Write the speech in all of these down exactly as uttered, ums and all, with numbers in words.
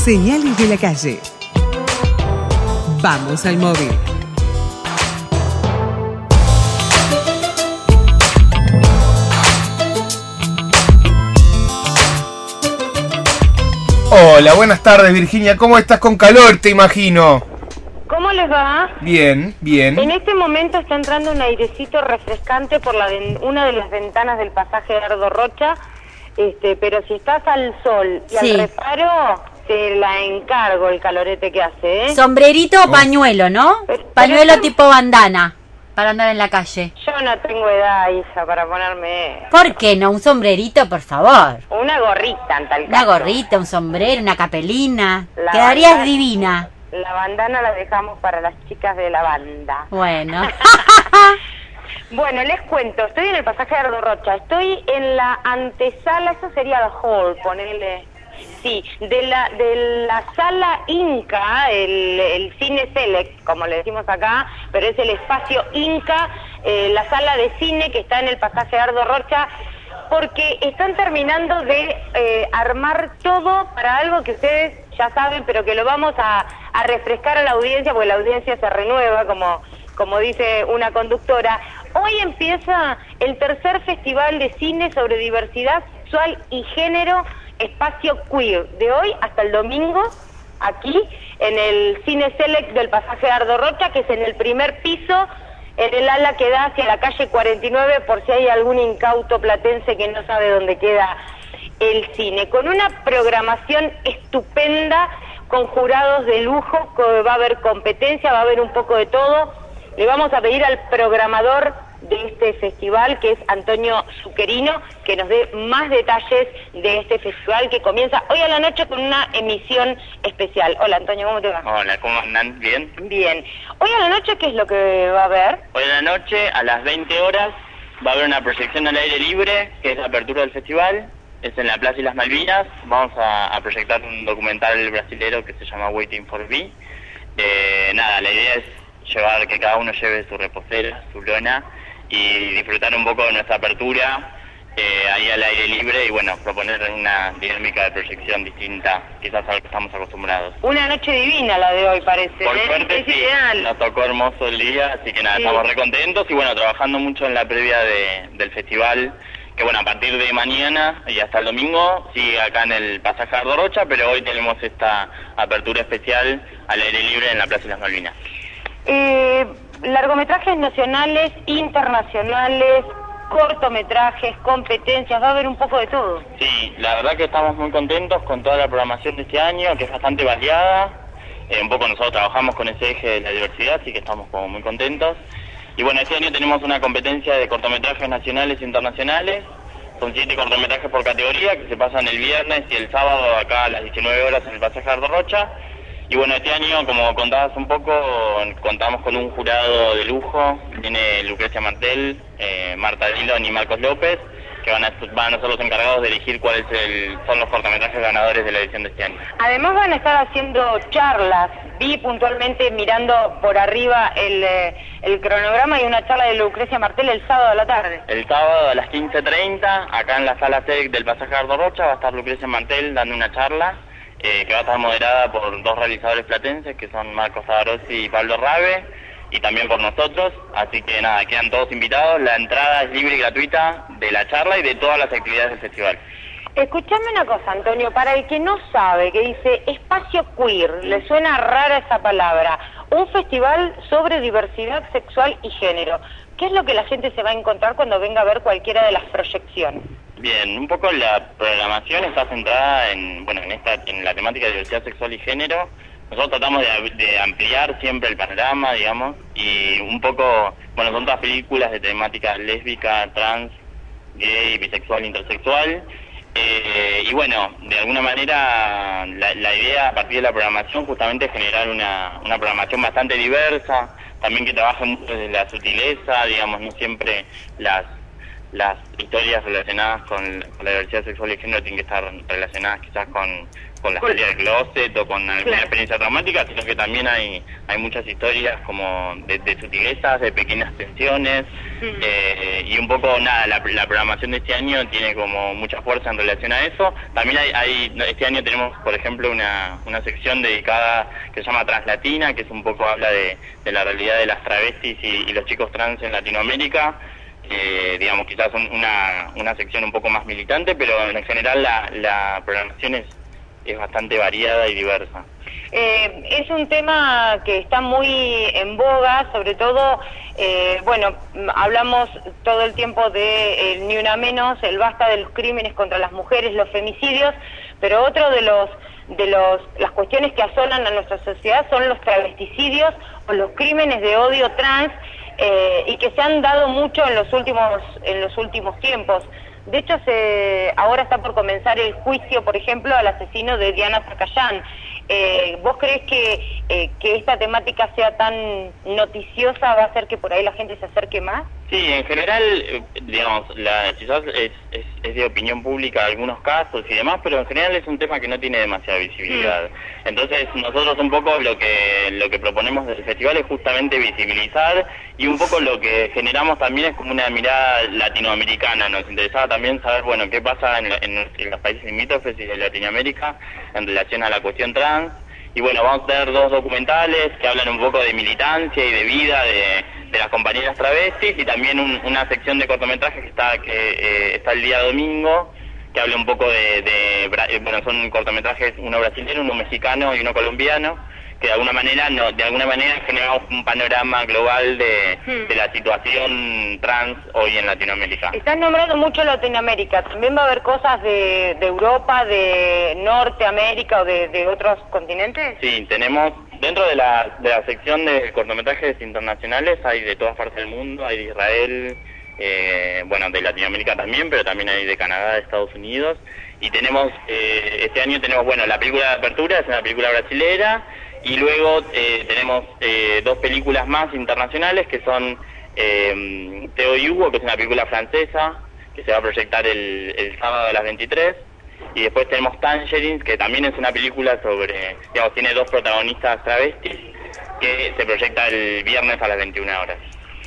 Señales de la calle. Vamos al móvil. Hola, buenas tardes, Virginia. ¿Cómo estás? Con calor, te imagino. ¿Cómo les va? Bien, bien. En este momento está entrando un airecito refrescante por la ven- una de las ventanas del pasaje Eduardo Rocha, este, pero si estás al sol y Sí. al reparo, te la encargo el calorete que hace, ¿eh? Sombrerito o Oh. pañuelo, ¿no? Pero- Pañuelo pero- tipo bandana, para andar en la calle. Yo no tengo edad, hija, para ponerme ¿Por qué no? Un sombrerito, por favor. una gorrita en tal Una caso. gorrita, un sombrero, una capelina. La Quedarías bandana- divina. La bandana la dejamos para las chicas de la banda. Bueno. Bueno, les cuento, estoy en el pasaje Eduardo Rocha, estoy en la antesala, eso sería la hall, ponele, sí, de la de la sala Inca, el, el cine Select, como le decimos acá, pero es el espacio Inca, eh, la sala de cine que está en el pasaje Eduardo Rocha, porque están terminando de eh, armar todo para algo que ustedes ya saben, pero que lo vamos a, a refrescar a la audiencia, porque la audiencia se renueva, como, como dice una conductora. Hoy empieza el tercer festival de cine sobre diversidad sexual y género, espacio queer, de hoy hasta el domingo, aquí, en el Cine Select del pasaje Eduardo Rocha, que es en el primer piso, en el ala que da hacia la calle cuarenta y nueve, por si hay algún incauto platense que no sabe dónde queda el cine, con una programación estupenda, con jurados de lujo, que va a haber competencia, va a haber un poco de todo. Le vamos a pedir al programador de este festival, que es Antonio Zuccherino, que nos dé más detalles de este festival que comienza hoy a la noche con una emisión especial. Hola Antonio, ¿cómo te va? Hola, ¿cómo andan? ¿Bien? Bien. Hoy a la noche, ¿qué es lo que va a haber? Hoy en la noche, a las veinte horas, va a haber una proyección al aire libre, que es la apertura del festival. Es en la Plaza Islas Malvinas. Vamos a, a proyectar un documental brasilero que se llama Waiting for Me. Eh, nada, la idea es llevar, que cada uno lleve su reposera, su lona, y disfrutar un poco de nuestra apertura eh, ahí al aire libre y bueno, proponer una dinámica de proyección distinta, quizás a lo que estamos acostumbrados. Una noche divina la de hoy, parece. Por ¿eh? suerte Es sí, ideal. nos tocó hermoso el día, así que nada, Sí. estamos re contentos y bueno, trabajando mucho en la previa de, del festival, que bueno, a partir de mañana y hasta el domingo sigue acá en el pasaje Eduardo Rocha, pero hoy tenemos esta apertura especial al aire libre en la Plaza de las Malvinas. Eh, largometrajes nacionales, internacionales, cortometrajes, competencias, va a haber un poco de todo. Sí, la verdad que estamos muy contentos con toda la programación de este año, que es bastante variada. Eh, un poco nosotros trabajamos con ese eje de la diversidad, así que estamos como muy contentos. Y bueno, este año tenemos una competencia de cortometrajes nacionales e internacionales. Son siete cortometrajes por categoría que se pasan el viernes y el sábado acá a las diecinueve horas en el pasaje Eduardo Rocha. Y bueno, este año, como contabas un poco, contamos con un jurado de lujo. Viene Lucrecia Martel, eh, Marta Dillon y Marcos López, que van a, van a ser los encargados de elegir cuáles el, son los cortometrajes ganadores de la edición de este año. Además van a estar haciendo charlas. Vi puntualmente mirando por arriba el, eh, el cronograma y una charla de Lucrecia Martel el sábado a la tarde. El sábado a las quince treinta, acá en la sala S E C del pasaje Eduardo Rocha, va a estar Lucrecia Martel dando una charla eh, que va a estar moderada por dos realizadores platenses, que son Marcos Zavarossi y Pablo Rabe, y también por nosotros. Así que nada, quedan todos invitados. La entrada es libre y gratuita de la charla y de todas las actividades del festival. Escuchame una cosa, Antonio, para el que no sabe, que dice espacio queer, le suena rara esa palabra, un festival sobre diversidad sexual y género. ¿Qué es lo que la gente se va a encontrar cuando venga a ver cualquiera de las proyecciones? Bien, un poco la programación está centrada en, bueno, en esta, en la temática de diversidad sexual y género. Nosotros tratamos de, de ampliar siempre el panorama, digamos, y un poco, bueno, son todas películas de temática lésbica, trans, gay, bisexual, intersexual. Eh, y bueno, de alguna manera la, la idea a partir de la programación justamente es generar una, una programación bastante diversa, también que trabaje mucho desde la sutileza, digamos, no siempre las las historias relacionadas con, con la diversidad sexual y género tienen que estar relacionadas quizás con, con la salida del closet o con alguna Claro. experiencia traumática, sino que también hay hay muchas historias como de, de sutilezas, de pequeñas tensiones, Mm. eh, y un poco nada, la, la programación de este año tiene como mucha fuerza en relación a eso. También hay, hay este año tenemos, por ejemplo, una, una sección dedicada que se llama Translatina, que es un poco habla de, de la realidad de las travestis y, y los chicos trans en Latinoamérica. Eh, digamos, quizás un- una, una sección un poco más militante, pero en general la, la programación es, es bastante variada y diversa. Eh, es un tema que está muy en boga, sobre todo, eh, bueno, m- hablamos todo el tiempo de el ni una menos, el basta de los crímenes contra las mujeres, los femicidios, pero otro de los de los las cuestiones que asolan a nuestra sociedad son los travesticidios o los crímenes de odio trans, eh, y que se han dado mucho en los últimos en los últimos tiempos. De hecho, se, ahora está por comenzar el juicio, por ejemplo, al asesino de Diana Zacayán. Eh, ¿Vos creés que, eh, que esta temática sea tan noticiosa, va a hacer que por ahí la gente se acerque más? Sí, en general, eh, digamos, la, quizás es, es, es de opinión pública algunos casos y demás, pero en general es un tema que no tiene demasiada visibilidad. Entonces, nosotros un poco lo que lo que proponemos del festival es justamente visibilizar, y un poco lo que generamos también es como una mirada latinoamericana. Nos interesaba también saber, bueno, qué pasa en, la- en, en los países limítrofes y de Latinoamérica en relación a la cuestión trans. Y bueno, vamos a tener dos documentales que hablan un poco de militancia y de vida de, de las compañeras travestis, y también un- una sección de cortometrajes que está que eh, está el día domingo, que habla un poco de, de Bra- eh, bueno, son cortometrajes, uno brasileño, uno mexicano y uno colombiano, que de alguna manera no, de alguna manera generamos un panorama global de, Hmm. de la situación trans hoy en Latinoamérica. Estás nombrando mucho Latinoamérica, ¿también va a haber cosas de, de Europa, de Norteamérica o de, de otros continentes? Sí, tenemos, dentro de la, de la sección de cortometrajes internacionales, hay de todas partes del mundo, hay de Israel, eh, bueno, de Latinoamérica también, pero también hay de Canadá, de Estados Unidos, y tenemos, eh, este año tenemos, bueno, la película de apertura es una película brasilera, y luego eh, tenemos eh, dos películas más internacionales, que son eh, Teo y Hugo, que es una película francesa, que se va a proyectar el, el sábado a las veintitrés, y después tenemos Tangerines, que también es una película sobre, digamos, tiene dos protagonistas travestis, que se proyecta el viernes a las veintiuna horas.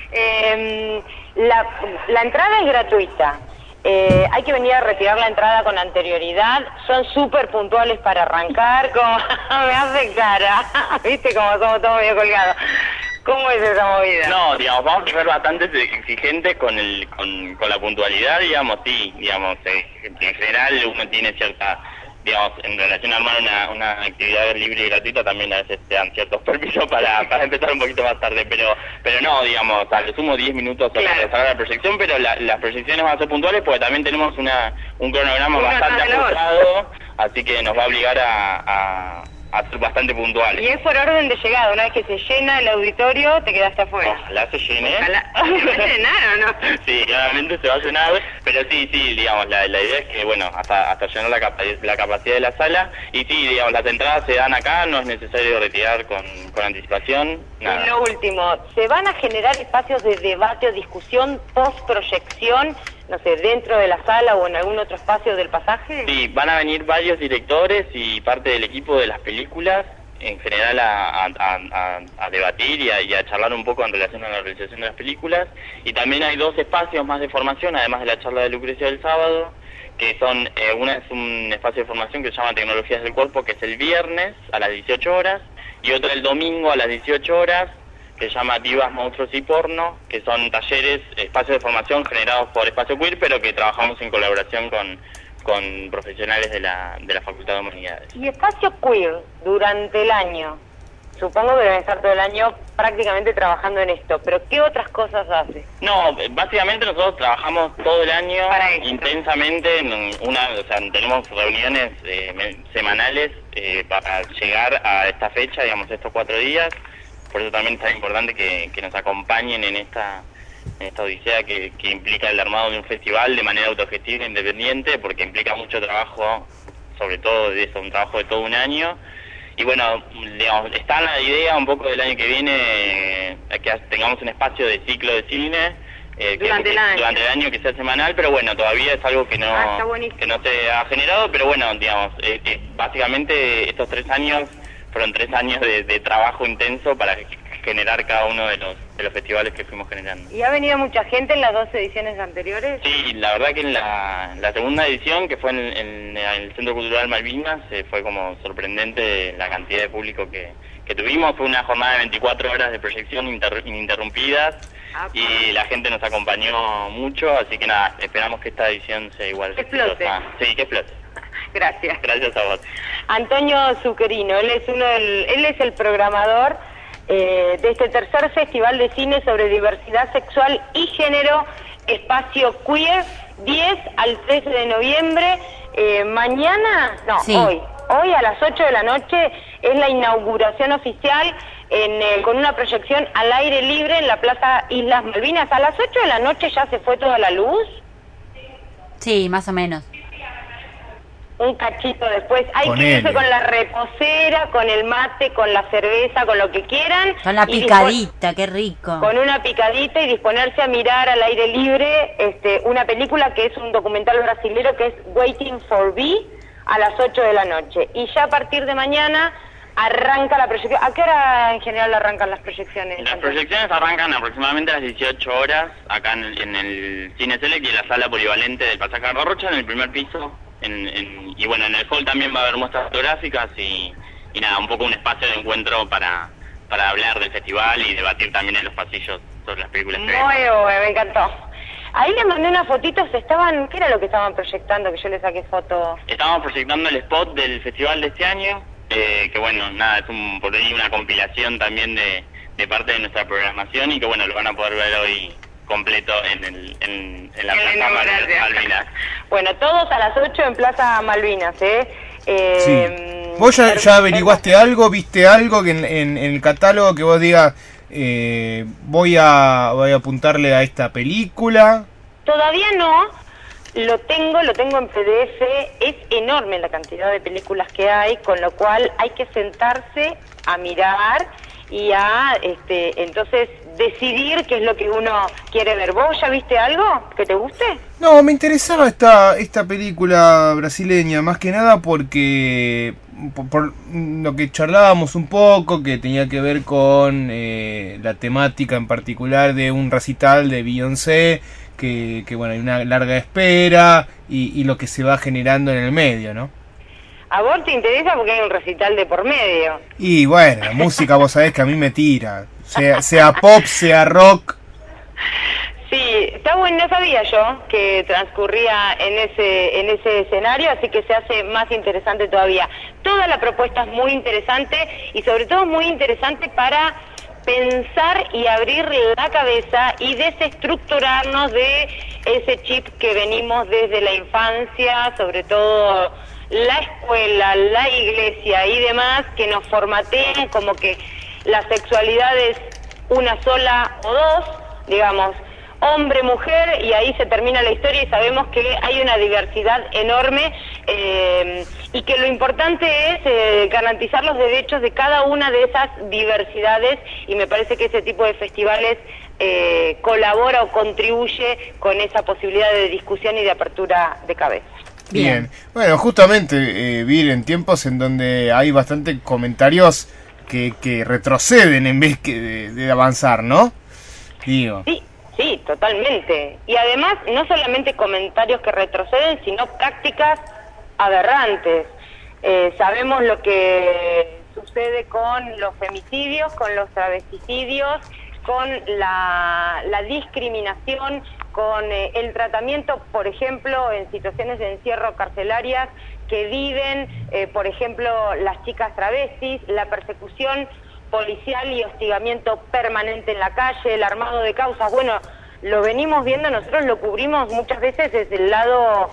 Eh, la, la entrada es gratuita. Eh, hay que venir a retirar la entrada con anterioridad. Son súper puntuales para arrancar. Como me hace cara. ¿Viste cómo somos todos medio colgados? ¿Cómo es esa movida? No, digamos, vamos a ser bastante exigentes con el con, con la puntualidad, digamos, sí, digamos, eh, en general uno tiene cierta, digamos, en relación a armar una, una actividad libre y gratuita también a veces te dan ciertos permisos para, para empezar un poquito más tarde, pero pero no, digamos, a lo sumo diez minutos para Claro. empezar la proyección, pero la- las proyecciones van a ser puntuales porque también tenemos una un cronograma Uno bastante tras del otro. ajustado, así que nos va a obligar a, a, a ser bastante puntuales. Y es por orden de llegada. Una vez que se llena el auditorio, te quedaste afuera. Ojalá se llene. Ojalá. ¿Se va a llenar o no? Sí, claramente se va a llenar, pero sí, sí, digamos, la, la idea es que, bueno, hasta hasta llenar la, capa- la capacidad de la sala, y sí, digamos, las entradas se dan acá, no es necesario retirar con, con anticipación, nada. Y lo último, ¿se van a generar espacios de debate o discusión post-proyección, no sé, dentro de la sala o en algún otro espacio del pasaje? Sí, van a venir varios directores y parte del equipo de las películas, en general a, a, a- a debatir y a, y a charlar un poco en relación a la realización de las películas, y también hay dos espacios más de formación, además de la charla de Lucrecia del sábado, que son, eh, una es un espacio de formación que se llama Tecnologías del Cuerpo, que es el viernes a las dieciocho horas, y otro el domingo a las dieciocho horas, que se llama Divas, Monstruos y Porno, que son talleres, espacios de formación generados por Espacio Queer, pero que trabajamos en colaboración con, con profesionales de la, de la Facultad de Humanidades. Y espacio queer durante el año. Supongo que deben estar todo el año prácticamente trabajando en esto, pero ¿qué otras cosas hace? No, básicamente nosotros trabajamos todo el año Para esto. intensamente, en una, o sea, tenemos reuniones eh, me- semanales eh, para llegar a esta fecha, digamos, estos cuatro días. Por eso también es tan importante que, que nos acompañen en esta en esta odisea que, que implica el armado de un festival de manera autogestiva e independiente, porque implica mucho trabajo, sobre todo de eso, un trabajo de todo un año. Y bueno, digamos, está la idea un poco del año que viene, eh, que tengamos un espacio de ciclo de cine, eh, que, durante, el año. durante el año que sea semanal, pero bueno, todavía es algo que no, Ah, que no se ha generado, pero bueno, digamos, eh, eh, básicamente estos tres años fueron tres años de, de trabajo intenso para generar cada uno de los de los festivales que fuimos generando. ¿Y ha venido mucha gente en las dos ediciones anteriores? Sí, la verdad que en la, la segunda edición, que fue en, en, en el Centro Cultural Malvinas, eh, fue como sorprendente la cantidad de público que, que tuvimos. Fue una jornada de veinticuatro horas de proyección inter, ininterrumpidas ah, y la gente nos acompañó mucho, así que nada, esperamos que esta edición sea igual. Que explote. Sí, que explote. Gracias. Gracias a vos. Antonio Zuccherino, él es uno del, él es el programador eh, de este tercer Festival de Cine sobre Diversidad Sexual y Género, Espacio Queer, diez al trece de noviembre. Eh, mañana, no, sí. hoy, hoy a las ocho de la noche es la inauguración oficial en, eh, con una proyección al aire libre en la Plaza Islas Malvinas. A las ocho de la noche ya se fue toda la luz. Sí, más o menos. Un cachito después, hay Ponele. que irse con la reposera, con el mate, con la cerveza, con lo que quieran. Con la y picadita, qué rico. Con una picadita y disponerse a mirar al aire libre este, una película que es un documental brasilero que es Waiting for B a las ocho de la noche. Y ya a partir de mañana arranca la proyección. ¿A qué hora en general arrancan las proyecciones? Las proyecciones arrancan aproximadamente a las dieciocho horas acá en el, en el Cine Select y en la sala polivalente del Pasaje Ardo Rocha, en el primer piso. En, en, y bueno, en el hall también va a haber muestras fotográficas y, y nada, un poco un espacio de encuentro para, para hablar del festival y debatir también en los pasillos sobre las películas que Muy bueno, me encantó. Ahí les mandé unas fotitos, estaban, ¿qué era lo que estaban proyectando? Que yo les saqué foto. Estábamos proyectando el spot del festival de este año, eh, que bueno, nada, es un, por ahí una compilación también de, de parte de nuestra programación y que bueno, lo van a poder ver hoy completo en, el, en, en la En Plaza la Mal- Malvinas. Bueno, todos a las ocho en Plaza Malvinas, ¿eh? eh sí. ¿Vos ya, ya averiguaste algo, viste algo que en, en, en el catálogo que vos digas, eh, voy, a, voy a apuntarle a esta película? Todavía no, lo tengo, lo tengo en P D F, es enorme la cantidad de películas que hay, con lo cual hay que sentarse a mirar y a, este, entonces, decidir qué es lo que uno quiere ver. ¿Vos ya viste algo que te guste? No, me interesaba esta, esta película brasileña, más que nada porque por, por lo que charlábamos un poco, que tenía que ver con eh, la temática en particular de un recital de Beyoncé, que, que bueno, hay una larga espera y, y lo que se va generando en el medio, ¿no? ¿A vos te interesa porque hay un recital de por medio? Y bueno, la música vos sabés que a mí me tira, sea, sea pop, sea rock. Sí, está bueno, no sabía yo que transcurría en ese en ese escenario, así que se hace más interesante todavía. Toda la propuesta es muy interesante y sobre todo muy interesante para pensar y abrir la cabeza y desestructurarnos de ese chip que venimos desde la infancia, sobre todo la escuela, la iglesia y demás, que nos formatean como que la sexualidad es una sola o dos, digamos, hombre, mujer, y ahí se termina la historia y sabemos que hay una diversidad enorme eh, y que lo importante es eh, garantizar los derechos de cada una de esas diversidades, y me parece que ese tipo de festivales eh, colabora o contribuye con esa posibilidad de discusión y de apertura de cabeza. Bien. Bien. Bueno, justamente eh, vi en tiempos en donde hay bastante comentarios que, que retroceden en vez que de, de avanzar, ¿no? Digo. Sí, sí, totalmente. Y además, no solamente comentarios que retroceden, sino prácticas aberrantes. Eh, sabemos lo que sucede con los femicidios, con los travesticidios, con la, la discriminación, con eh, el tratamiento, por ejemplo, en situaciones de encierro carcelarias que viven, eh, por ejemplo, las chicas travestis, la persecución policial y hostigamiento permanente en la calle, el armado de causas. Bueno, lo venimos viendo, nosotros lo cubrimos muchas veces desde el lado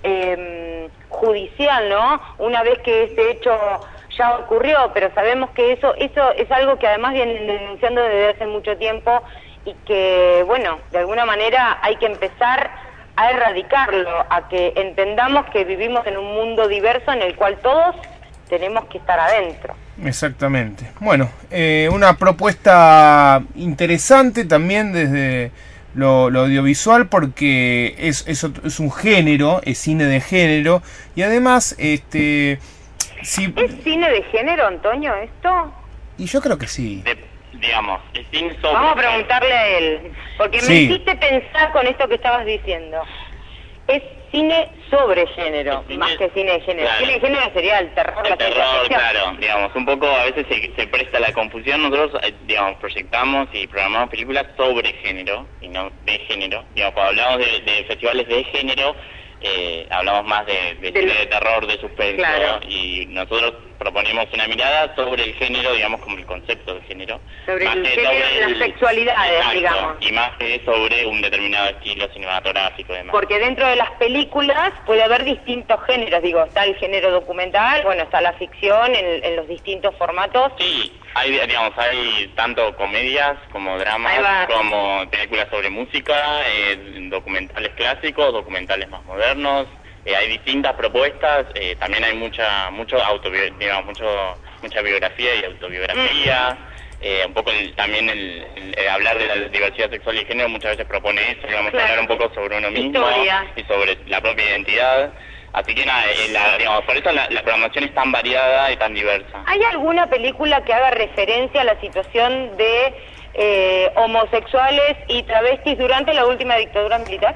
eh, judicial, ¿no? Una vez que este hecho ya ocurrió, pero sabemos que eso, eso es algo que además vienen denunciando desde hace mucho tiempo y que, bueno, de alguna manera hay que empezar a erradicarlo, a que entendamos que vivimos en un mundo diverso en el cual todos tenemos que estar adentro. Exactamente. Bueno, eh, una propuesta interesante también desde lo, lo audiovisual porque es, es, es un género, es cine de género, y además, este... si, ¿Es cine de género, Antonio, esto? y yo creo que sí. De, digamos, el cine sobre... Vamos a preguntarle a él, porque me Sí. hiciste pensar con esto que estabas diciendo. Es cine sobre género, Es cine- más que cine de género. claro. Cine de género sería el terror, El la ciencia terror, ficción. claro, digamos, un poco a veces se, se presta la confusión. Nosotros, eh, digamos, proyectamos y programamos películas sobre género y no de género. Digamos, cuando hablamos de, de festivales de género, eh, hablamos más de, de Del- cine de terror, de suspenso, Claro. y nosotros proponemos una mirada sobre el género, digamos, como el concepto de género. Sobre Más el que género y las el- sexualidades, Exacto, digamos. y más que sobre un determinado estilo cinematográfico y demás. Porque dentro de las películas puede haber distintos géneros, digo, está el género documental, bueno, está la ficción en, en los distintos formatos. Sí, hay, digamos, hay tanto comedias como dramas, Ahí va. como películas sobre música, eh, documentales clásicos, documentales más modernos. Eh, hay distintas propuestas, eh, también hay mucha, mucho autobi- digamos, mucho, mucha biografía y autobiografía. Eh, un poco el- también el, el- el hablar de la diversidad sexual y género muchas veces propone eso, digamos, Claro. hablar un poco sobre uno mismo Historia. y sobre la propia identidad. Así que nada, eh, la- digamos, por eso la, la programación es tan variada y tan diversa. ¿Hay alguna película que haga referencia a la situación de eh, homosexuales y travestis durante la última dictadura militar?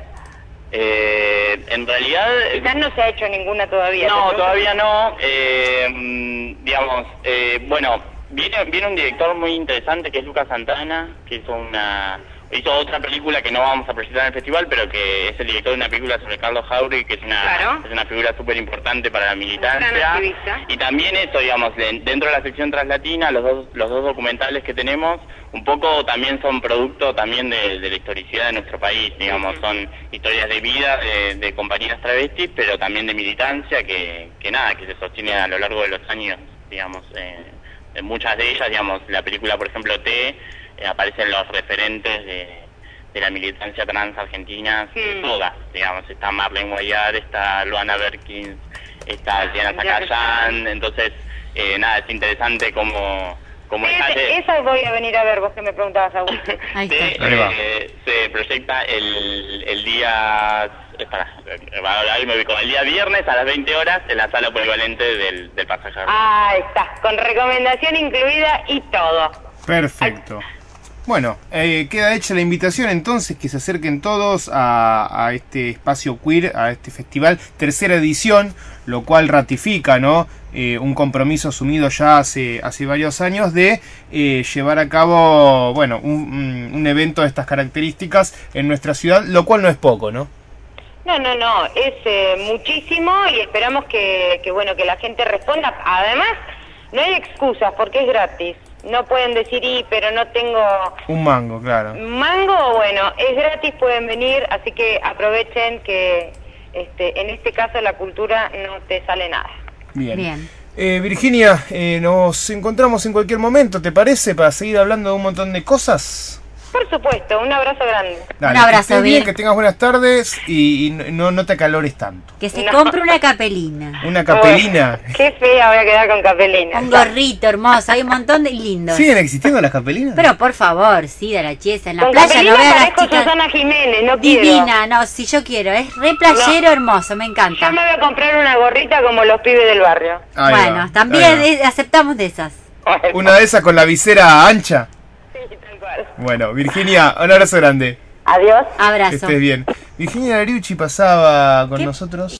Eh, en realidad... Quizás no se ha hecho ninguna todavía. No, pero- todavía no. Eh, mm, digamos, eh, bueno, viene, viene un director muy interesante que es Lucas Santana, que hizo una hizo otra película que no vamos a presentar en el festival, pero que es el director de una película sobre Carlos Jauregui, que es una, Claro. es una figura súper importante para la Gran militancia. activista. Y también eso, digamos, de- dentro de la sección Traslatina, los dos, los dos documentales que tenemos, un poco también son producto también de, de la historicidad de nuestro país, digamos, son historias de vida de, de compañeras travestis, pero también de militancia que, que nada, que se sostiene a lo largo de los años, digamos, eh, en muchas de ellas, digamos, la película, por ejemplo, T, eh, aparecen los referentes de, de la militancia trans argentina, Sí. todas, digamos, está Marlene Guayar, está Luana Berkins, está Ah, Diana ya que Zacayán, entonces, eh, nada, es interesante como... como Ese- esa de- esa voy a venir a ver, vos que me preguntabas, Augusto. Ahí de, está. Ahí va. eh, se proyecta el, el día... Espera, ahí me ubico, el día viernes a las veinte horas en la sala polivalente del, del pasajero. Ah, está, con recomendación incluida y todo. Perfecto. Bueno, eh, queda hecha la invitación entonces que se acerquen todos a, a este espacio queer, a este festival, tercera edición, lo cual ratifica, ¿no? Eh, un compromiso asumido ya hace, hace varios años de eh, llevar a cabo, bueno, un, un- un evento de estas características en nuestra ciudad, lo cual no es poco, ¿no? No, no, no, es eh, muchísimo y esperamos que, que, bueno, que la gente responda. Además, no hay excusas porque es gratis. No pueden decir, y, pero no tengo Un mango, claro. mango, bueno, es gratis, pueden venir, así que aprovechen que este, en este caso la cultura no te sale nada. Bien. Bien. Eh, Virginia, eh, nos encontramos en cualquier momento, ¿te parece? Para seguir hablando de un montón de cosas. Por supuesto, un abrazo grande. Dale, Un abrazo, que estés bien, Vir. que tengas buenas tardes y, y no, no te acalores tanto. Que se No. compre una capelina. Una capelina. Bueno, qué fea voy a quedar con capelina. Un gorrito hermoso. Hay un montón de lindos. ¿Siguen existiendo las capelinas? Pero por favor, sí, de la chiesa. En la Con playa capelina no veo a las parezco chicas. Susana Jiménez, no quiero. Divina, no, si yo quiero. Es re playero hermoso, me encanta. Yo me voy a comprar una gorrita como los pibes del barrio. Ahí Bueno, va, también ahí va. eh, aceptamos de esas. Una de esas con la visera ancha. Sí, tal cual. Bueno, Virginia, un abrazo grande. Adiós. Que Abrazo. estés bien. Virginia Lariucci pasaba con ¿Qué? nosotros.